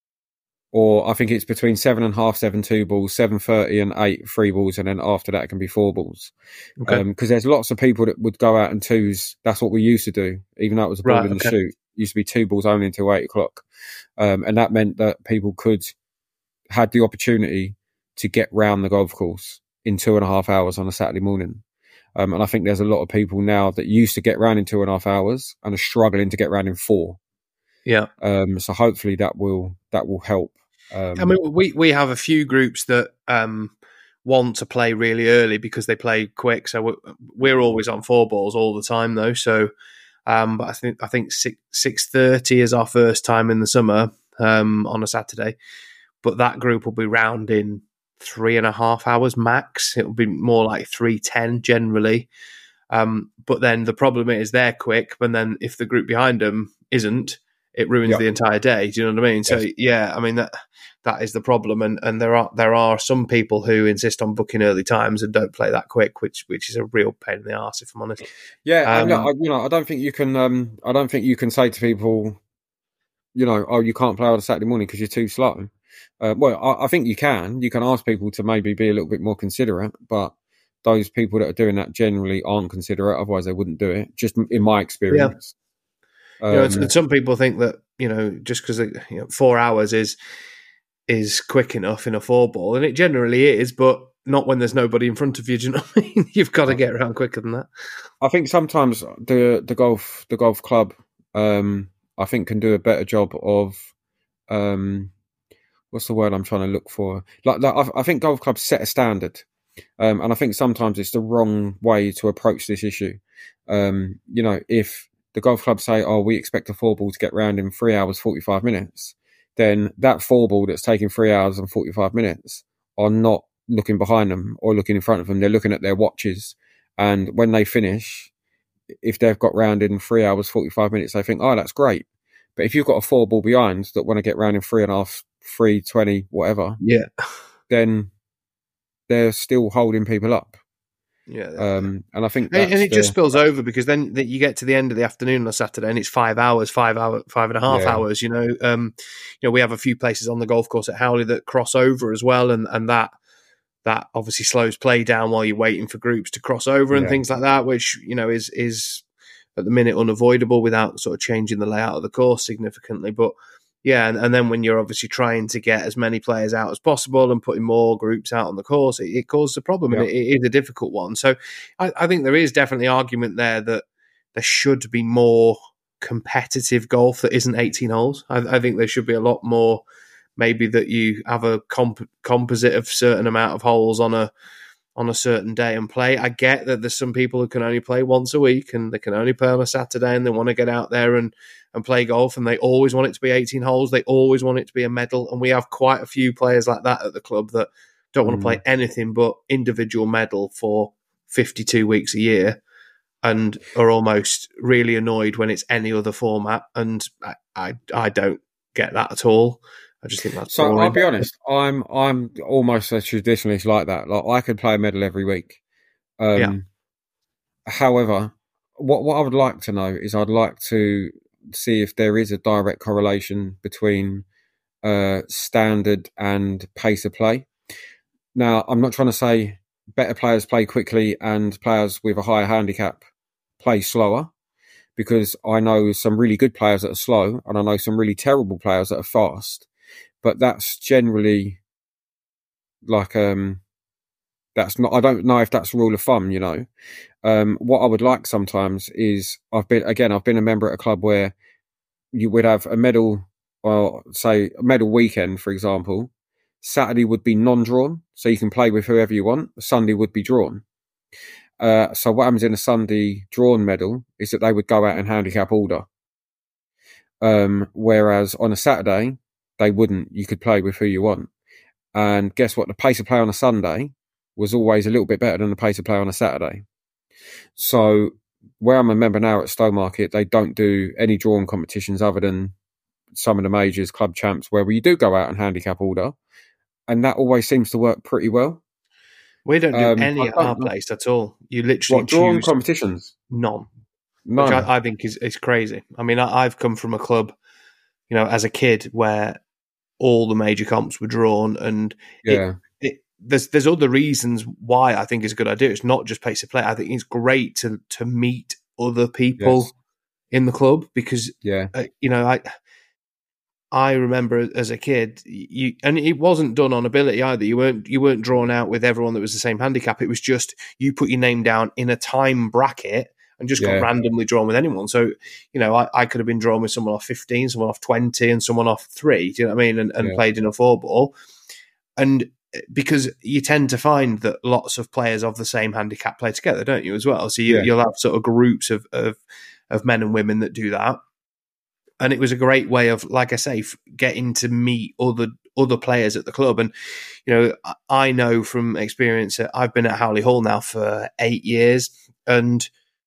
Or I think it's between seven and half seven, two balls, seven thirty and eight, three balls, and then after that it can be four balls. Okay. Because um, there's lots of people that would go out and twos. That's what we used to do, even though it was a ball Right, in the okay. shoot. It used to be two balls only until eight o'clock. Um, and that meant that people could had the opportunity to get round the golf course in two and a half hours on a Saturday morning. Um, and I think there's a lot of people now that used to get round in two and a half hours and are struggling to get round in four. Yeah. Um, so hopefully that will that will help. Um, I mean, we we have a few groups that um, want to play really early because they play quick. So we're, we're always on four balls all the time, though. So, um, but I think I think six six thirty is our first time in the summer um, on a Saturday. But that group will be round in three and a half hours max. It'll be more like three ten generally. Um, but then the problem is they're quick, but then if the group behind them isn't, it ruins Yep. the entire day. Do you know what I mean? So Yes. yeah, I mean that that is the problem, and, and there are there are some people who insist on booking early times and don't play that quick, which which is a real pain in the arse, if I'm honest. Yeah, and Um, look, I, you know, I don't think you can. Um, I don't think you can say to people, you know, oh, you can't play on a Saturday morning because you're too slow. Uh, well, I, I think you can. You can ask people to maybe be a little bit more considerate, but those people that are doing that generally aren't considerate. Otherwise, they wouldn't do it. Just in my experience. You know, Um, and some people think that you know just because you know, four hours is is quick enough in a four ball, and it generally is, but not when there's nobody in front of you. Do you know what I mean? You've got to get around quicker than that. I think sometimes the the golf the golf club, um, I think, can do a better job of, um, what's the word I'm trying to look for? Like, like I, I think golf clubs set a standard, um, and I think sometimes it's the wrong way to approach this issue. Um, you know, if the golf club say, "Oh, we expect a four ball to get round in three hours forty-five minutes," then that four ball that's taking three hours and forty-five minutes are not looking behind them or looking in front of them. They're looking at their watches, and when they finish, if they've got round in three hours forty-five minutes, they think, "Oh, that's great." But if you've got a four ball behind that want to get round in three and a half, three twenty, whatever, Yeah, then they're still holding people up. yeah. Um, and I think And, that's and it the, just spills over because then that you get to the end of the afternoon on a Saturday and it's five hours, five hour, five and a half Yeah. hours. You know, um, you know, we have a few places on the golf course at Howley that cross over as well, and and that that obviously slows play down while you're waiting for groups to cross over and Yeah. things like that, which you know is is at the minute unavoidable without sort of changing the layout of the course significantly. But yeah, and, and then when you're obviously trying to get as many players out as possible and putting more groups out on the course, it, it causes a problem, Yeah. and it, it is a difficult one. So I, I think there is definitely argument there that there should be more competitive golf that isn't eighteen holes. I, I think there should be a lot more, maybe that you have a comp- composite of certain amount of holes on a on a certain day and play. I get that there's some people who can only play once a week and they can only play on a Saturday and they want to get out there and, and play golf, and they always want it to be eighteen holes. They always want it to be a medal. And we have quite a few players like that at the club that don't want to Mm. play anything but individual medal for fifty-two weeks a year and are almost really annoyed when it's any other format. And I, I, I don't get that at all. I just think that's So boring. I'll be honest, I'm I'm almost a traditionalist like that. Like I could play a medal every week. Um, Yeah. However, what what I would like to know is I'd like to see if there is a direct correlation between uh, standard and pace of play. Now, I'm not trying to say better players play quickly and players with a higher handicap play slower, because I know some really good players that are slow and I know some really terrible players that are fast. But that's generally like, um, that's not, I don't know if that's a rule of thumb, you know. Um, what I would like sometimes is, I've been, again, I've been a member at a club where you would have a medal, or say a medal weekend, for example. Saturday would be non-drawn, so you can play with whoever you want. Sunday would be drawn. Uh, so what happens in a Sunday drawn medal is that they would go out and handicap order. Um, whereas on a Saturday, they wouldn't. You could play with who you want. And guess what? The pace of play on a Sunday was always a little bit better than the pace of play on a Saturday. So where I'm a member now at Stowmarket, they don't do any drawn competitions other than some of the majors, club champs, where you do go out and handicap order. And that always seems to work pretty well. We don't do Um, any I at don't our know. place at all. You literally What, drawn choose competitions? none, No. which I, I think is, is crazy. I mean, I, I've come from a club, you know, as a kid where all the major comps were drawn, and Yeah. it, it, there's there's other reasons why I think it's a good idea. It's not just pace of play. I think it's great to to meet other people Yes. in the club, because Yeah. uh, you know, I I remember as a kid, you and it wasn't done on ability either. You weren't you weren't drawn out with everyone that was the same handicap. It was just you put your name down in a time bracket and just Yeah. got randomly drawn with anyone. So, you know, I, I could have been drawn with someone off fifteen, someone off twenty, and someone off three. Do you know what I mean? And, and Yeah. played in a four ball. And because you tend to find that lots of players of the same handicap play together, don't you, as well? So you, Yeah. you'll have sort of groups of, of of men and women that do that. And it was a great way of, like I say, getting to meet other other players at the club. And, you know, I know from experience that I've been at Howley Hall now for eight years, and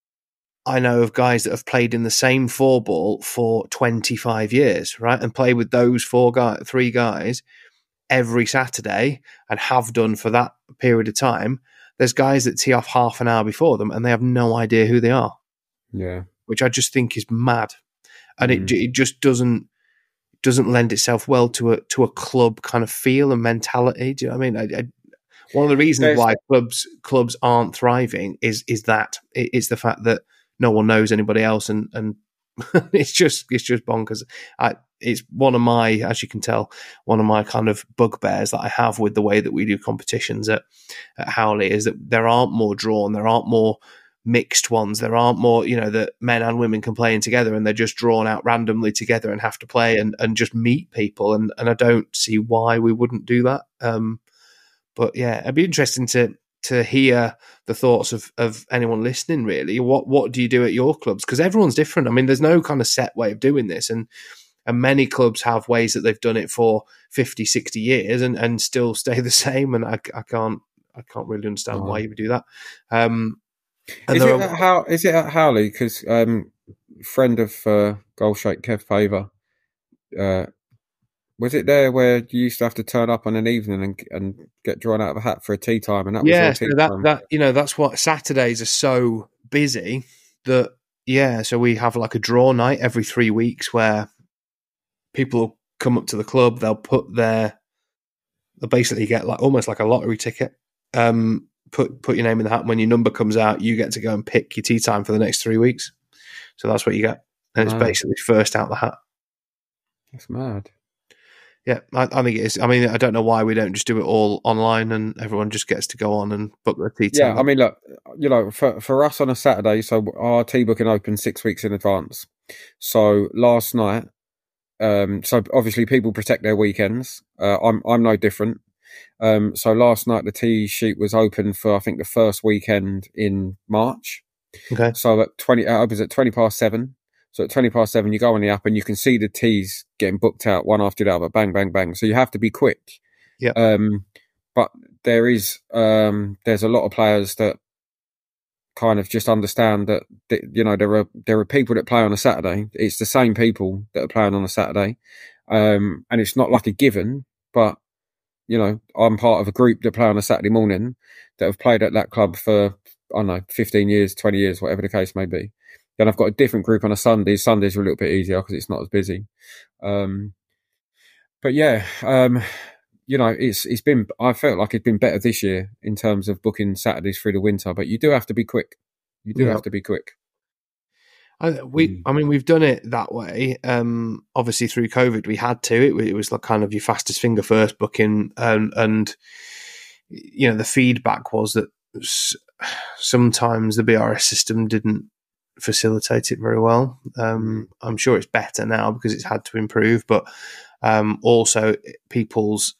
I know of guys that have played in the same four ball for twenty-five years, right? And play with those four guys, three guys every Saturday, and have done for that period of time. There's guys that tee off half an hour before them and they have no idea who they are. Yeah. Which I just think is mad. And Mm. it it just doesn't doesn't lend itself well to a to a club kind of feel and mentality. Do you know what I mean? I, I, one of the reasons There's- why clubs clubs aren't thriving is is that it, it's the fact that no one knows anybody else, and and it's just it's just bonkers. I, it's one of my, as you can tell, one of my kind of bugbears that I have with the way that we do competitions at at Howley is that there aren't more drawn, there aren't more mixed ones. There aren't more, you know, that men and women can play in together, and they're just drawn out randomly together and have to play and, and just meet people. And, and I don't see why we wouldn't do that. Um, but yeah, it'd be interesting to to hear the thoughts of, of anyone listening, really. What what do you do at your clubs? Because everyone's different. I mean, there's no kind of set way of doing this. And and many clubs have ways that they've done it for fifty, sixty years and, and still stay the same. And I, I can't I can't really understand Oh. why you would do that. Um, And Is there it, are- at How, is it at Howley? Because um, friend of uh, Goalshake, Kev Faver, uh, was it there where you used to have to turn up on an evening and and get drawn out of a hat for a tea time? And that was yeah, your so tea that time? that you know that's what Saturdays are so busy that yeah. So we have like a draw night every three weeks where people will come up to the club. They'll put their they'll basically get like almost like a lottery ticket. Um, put put your name in the hat. And when your number comes out, you get to go and pick your tea time for the next three weeks. So that's what you get, and it's Wow. basically first out the hat. That's mad. Yeah, I, I think it is. I mean, I don't know why we don't just do it all online and everyone just gets to go on and book their tea time. Yeah, I mean, look, you know, for for us on a Saturday, so our tea booking opens six weeks in advance. So last night, um, so obviously people protect their weekends. Uh, I'm I'm no different. Um, so last night the tea sheet was open for I think the first weekend in March. Okay. So at twenty, uh, opens at twenty past seven. So at twenty past seven, you go on the app and you can see the teas getting booked out one after the other, bang, bang, bang. So you have to be quick. Yeah. Um, but there is, um, there's a lot of players that kind of just understand that, that, you know, there are, there are people that play on a Saturday. It's the same people that are playing on a Saturday. Um, and it's not like a given, but, you know, I'm part of a group that play on a Saturday morning that have played at that club for, I don't know, fifteen years, twenty years, whatever the case may be. Then I've got a different group on a Sunday. Sundays are a little bit easier because it's not as busy. Um, but yeah, um, you know, it's it's been. I felt like it's been better this year in terms of booking Saturdays through the winter. But you do have to be quick. You do Yeah. have to be quick. I, we, Mm. I mean, we've done it that way. Um, obviously, through COVID, we had to. It, it was like kind of your fastest finger first booking, and and you know the feedback was that s- sometimes the B R S system didn't facilitate it very well. Um, I'm sure it's better now because it's had to improve, but um, also people's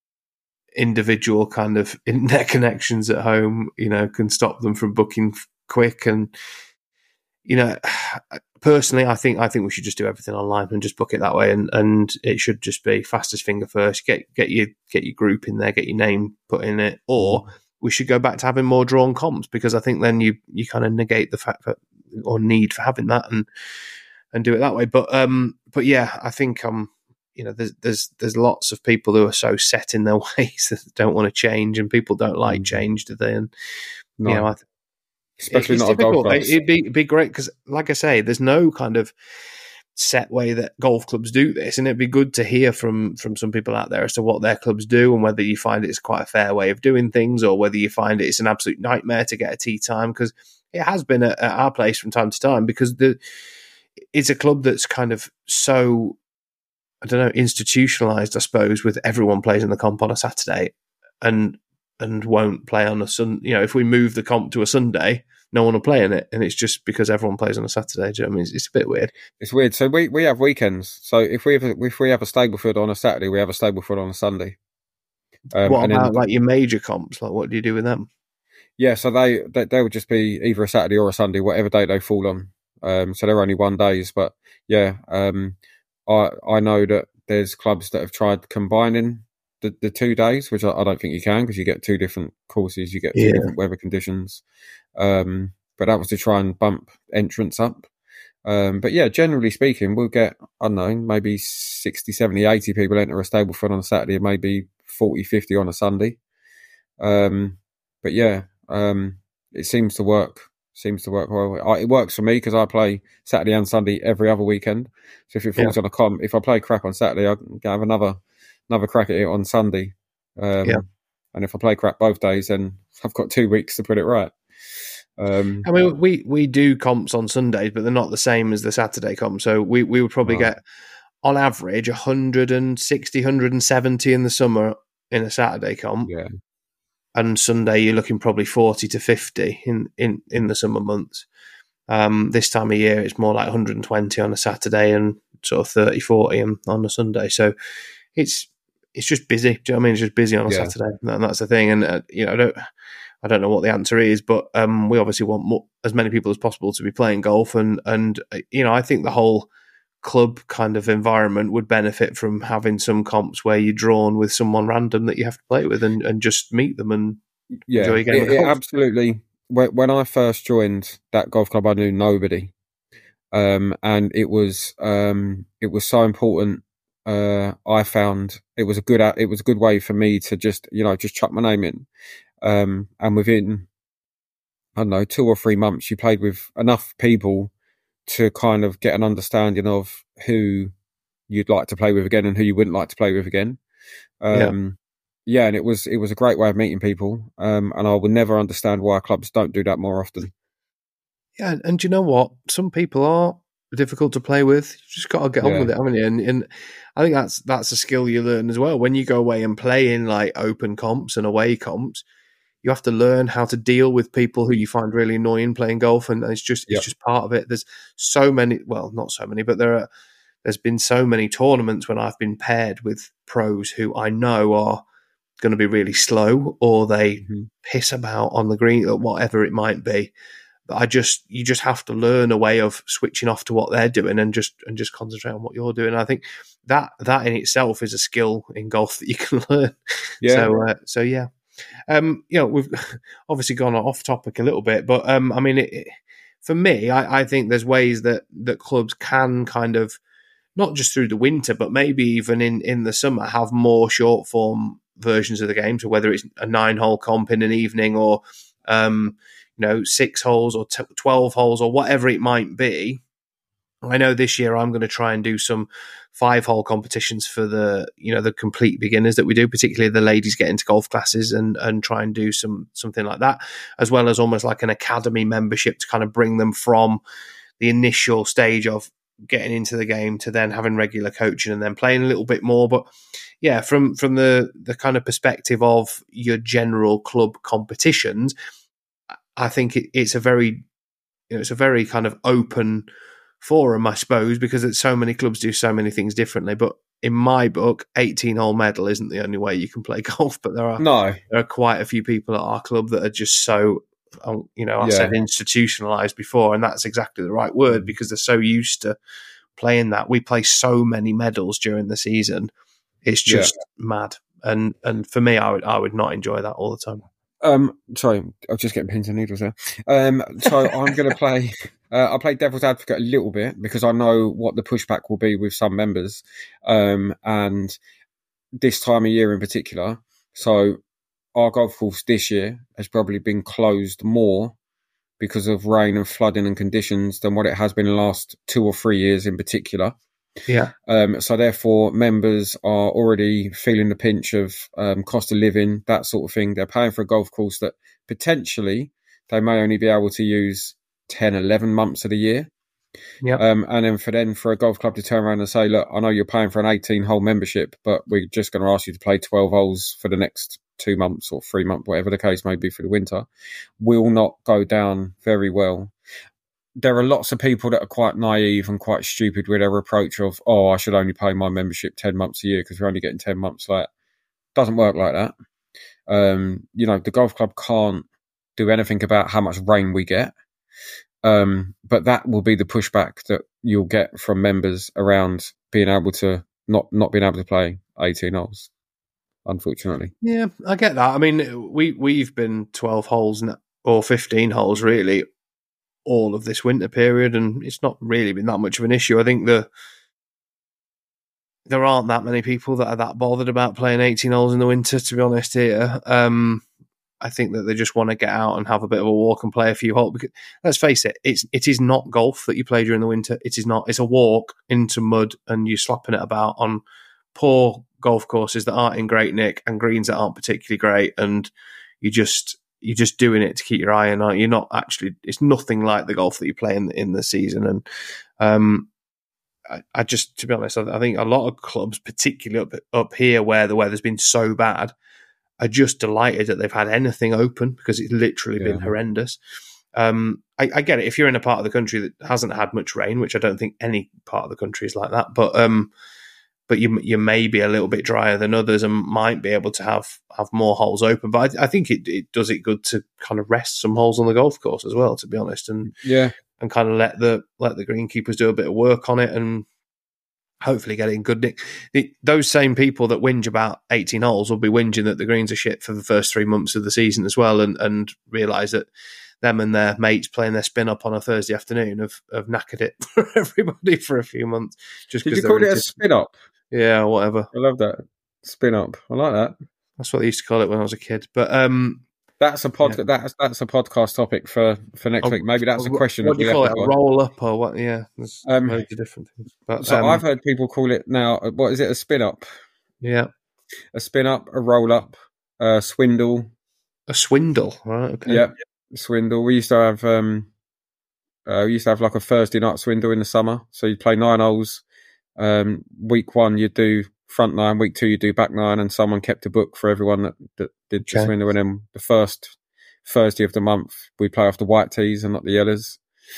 individual kind of internet connections at home, you know, can stop them from booking quick. And you know, personally, I think I think we should just do everything online and just book it that way, and, and it should just be fastest finger first. Get get your get your group in there, get your name put in it, or we should go back to having more drawn comps, because I think then you you kind of negate the fact that or need for having that and and do it that way. But um, but yeah, I think um, you know, there's there's there's lots of people who are so set in their ways that they don't want to change, and people don't like mm. change, do they? And no. you know, I. Th- Especially it's not difficult. a golf clubs. It'd be, it'd be great because, like I say, there's no kind of set way that golf clubs do this, and it'd be good to hear from from some people out there as to what their clubs do and whether you find it's quite a fair way of doing things, or whether you find it's an absolute nightmare to get a tee time, because it has been at, at our place from time to time, because the it's a club that's kind of so, I don't know, institutionalized, I suppose, with everyone plays in the comp on a Saturday and and won't play on a Sunday. You know, if we move the comp to a Sunday, no one will play in it, and it's just because everyone plays on a Saturday. Do you know what I mean? It's, it's a bit weird. It's weird. So we, we have weekends. So if we have a, if we have a Stableford on a Saturday, we have a Stableford on a Sunday. Um, what about then, like your major comps? Like, what do you do with them? Yeah, so they they, they would just be either a Saturday or a Sunday, whatever day they fall on. Um, so they're only one days, but yeah, um, I I know that there's clubs that have tried combining the, the two days, which I, I don't think you can, because you get two different courses, you get two yeah. different weather conditions. Um, but that was to try and bump entrance up. Um, but yeah, generally speaking, we'll get, I don't know, maybe sixty, seventy, eighty people enter a Stableford on a Saturday, and maybe forty, fifty on a Sunday. Um, but yeah, um, it seems to work. Seems to work well. I, it works for me because I play Saturday and Sunday every other weekend. So if it falls yeah. on a comp, if I play crap on Saturday, I can have another another crack at it on Sunday. Um, yeah. And if I play crap both days, then I've got two weeks to put it right. Um, I mean, we, we do comps on Sundays, but they're not the same as the Saturday comp. So we, we would probably right. get, on average, one hundred sixty, one hundred seventy in the summer in a Saturday comp. Yeah. And Sunday, you're looking probably forty to fifty in, in, in the summer months. Um, this time of year, it's more like one hundred twenty on a Saturday and sort of thirty, forty on, on a Sunday. So it's it's just busy. Do you know what I mean? It's just busy on a yeah. Saturday, and that's the thing. And uh, you know, I don't I don't know what the answer is, but um, we obviously want more, as many people as possible to be playing golf, and and you know, I think the whole club kind of environment would benefit from having some comps where you're drawn with someone random that you have to play with, and, and just meet them and yeah, enjoy a game it, of golf. It absolutely. When I first joined that golf club, I knew nobody, um, and it was um, it was so important. Uh, I found it was a good it was a good way for me to just you know just chuck my name in, um, and within I don't know two or three months, you played with enough people to kind of get an understanding of who you'd like to play with again and who you wouldn't like to play with again. Um, yeah. yeah, and it was it was a great way of meeting people, um, and I will never understand why clubs don't do that more often. Yeah, and do you know what? Some people are difficult to play with. You just got to get on yeah. with it, haven't you? And, and I think that's that's a skill you learn as well. When you go away and play in like open comps and away comps, you have to learn how to deal with people who you find really annoying playing golf, and it's just yep. it's just part of it. There's so many, well, not so many, but there are. There's been so many tournaments when I've been paired with pros who I know are going to be really slow, or they mm-hmm. piss about on the green, or whatever it might be. But I just, you just have to learn a way of switching off to what they're doing and just and just concentrate on what you're doing. And I think that that in itself is a skill in golf that you can learn. Yeah. So, uh, so yeah. Um, you know, we've obviously gone off topic a little bit, but um, I mean, it, it, for me, I, I think there's ways that, that clubs can kind of, not just through the winter, but maybe even in, in the summer, have more short form versions of the game. So whether it's a nine hole comp in an evening, or, um, you know, six holes or t- twelve holes or whatever it might be. I know this year I'm going to try and do some five hole competitions for the, you know, the complete beginners that we do, particularly the ladies get into golf classes, and, and try and do some, something like that, as well as almost like an academy membership to kind of bring them from the initial stage of getting into the game to then having regular coaching and then playing a little bit more. But yeah, from, from the, the kind of perspective of your general club competitions, I think it, it's a very, you know, it's a very kind of open forum, I suppose, because it's so many clubs do so many things differently. But in my book, eighteen hole medal isn't the only way you can play golf. But there are no, there are quite a few people at our club that are just so, you know, I Yeah. said institutionalized before, and that's exactly the right word, because they're so used to playing that. We play so many medals during the season; it's just mad. And and for me, I would I would not enjoy that all the time. Um, sorry, I'm just getting pins and needles there. Um, so I'm going to play. Uh, I'll play devil's advocate a little bit because I know what the pushback will be with some members, um, and this time of year in particular. So our golf course this year has probably been closed more because of rain and flooding and conditions than what it has been the last two or three years in particular. Yeah. Um, so therefore, members are already feeling the pinch of um, cost of living, that sort of thing. They're paying for a golf course that potentially they may only be able to use ten, eleven months of the year. Yeah. Um, and then for then for a golf club to turn around and say, look, I know you're paying for an eighteen hole membership, but we're just going to ask you to play twelve holes for the next two months or three months, whatever the case may be for the winter, will not go down very well. There are lots of people that are quite naive and quite stupid with their approach of, oh, I should only pay my membership ten months a year because we're only getting ten months. Like, doesn't work like that. Um, you know, the golf club can't do anything about how much rain we get. Um, but that will be the pushback that you'll get from members around being able to not, not being able to play eighteen holes, unfortunately. Yeah, I get that. I mean, we, we've been twelve holes or fifteen holes really all of this winter period, and it's not really been that much of an issue. I think the there aren't that many people that are that bothered about playing eighteen holes in the winter, to be honest here. Um, I think that they just want to get out and have a bit of a walk and play a few holes. Because let's face it, it's it is not golf that you play during the winter. It is not. It's a walk into mud and you're slapping it about on poor golf courses that aren't in great nick and greens that aren't particularly great, and you just you're just doing it to keep your eye on. Aren't you? You're not actually. It's nothing like the golf that you play in in the season. And um, I, I just, to be honest, I, I think a lot of clubs, particularly up up here where the weather's been so bad, are just delighted that they've had anything open because it's literally yeah. been horrendous. Um, I, I get it if you're in a part of the country that hasn't had much rain, which I don't think any part of the country is like that, but um, but you you may be a little bit drier than others and might be able to have, have more holes open. But I, I think it, it does it good to kind of rest some holes on the golf course as well, to be honest, and yeah, and kind of let the let the greenkeepers do a bit of work on it and hopefully get it in good nick. The, those same people that whinge about eighteen holes will be whinging that the greens are shit for the first three months of the season as well, and, and realise that them and their mates playing their spin up on a Thursday afternoon have, have knackered it for everybody for a few months. Just Did you call it a spin up? Yeah, whatever. I love that. Spin up. I like that. That's what they used to call it when I was a kid. But um, that's a pod. Yeah. That's that's a podcast topic for, for next Oh, week. Maybe that's a question. What do you call it? A roll up or what? Yeah, there's um, loads of different things. But, so um, I've heard people call it now. What is it? A spin up. Yeah, a spin up, a roll up, a swindle. A swindle, right? Okay. Yeah, swindle. We used to have um, uh, we used to have like a Thursday night swindle in the summer. So you'd play nine holes. Um, week one you'd do front nine, week two you do back nine, and someone kept a book for everyone that, that did okay. the swindle. And then the first Thursday of the month we play off the white tees and not the yellows.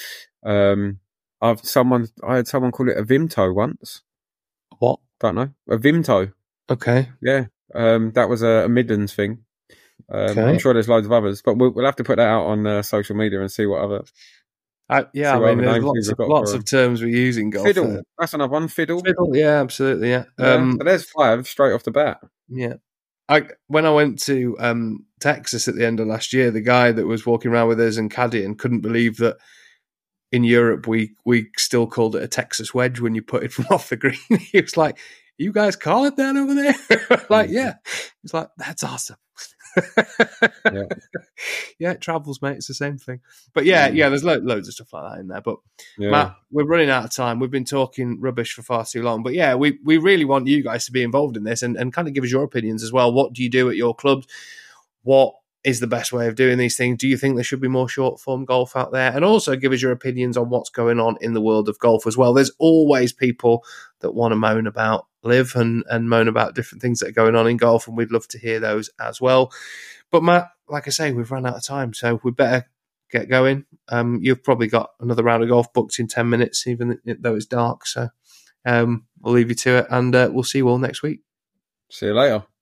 Um, I've someone I had someone call it a Vimto once. What? Don't know. A Vimto. Okay. Yeah. Um, that was a, a Midlands thing. Um, okay. I'm sure there's loads of others, but we'll, we'll have to put that out on uh, social media and see what other. Uh, yeah, I mean, there's lots, of, lots of terms we use in golf. Fiddle, that's another one. Fiddle, fiddle, yeah, absolutely, yeah. yeah um, so there's five straight off the bat. Yeah, I when I went to um, Texas at the end of last year, the guy that was walking around with us and caddying couldn't believe that in Europe we we still called it a Texas wedge when you put it from off the green. He was like, "You guys call it that over there?" Like, yeah. He's like, "That's awesome." yeah. yeah, it travels, mate. It's the same thing. But yeah, yeah, there's lo- loads of stuff like that in there. But yeah. Matt, we're running out of time. We've been talking rubbish for far too long. But yeah, we, we really want you guys to be involved in this and, and kind of give us your opinions as well. What do you do at your clubs? What is the best way of doing these things? Do you think there should be more short form golf out there? And also give us your opinions on what's going on in the world of golf as well. There's always people that want to moan about live and, and moan about different things that are going on in golf, and we'd love to hear those as well. But Matt, like I say, we've run out of time, so we better get going. Um, you've probably got another round of golf booked in ten minutes, even though it's dark. So um, we'll leave you to it, and uh, we'll see you all next week. See you later.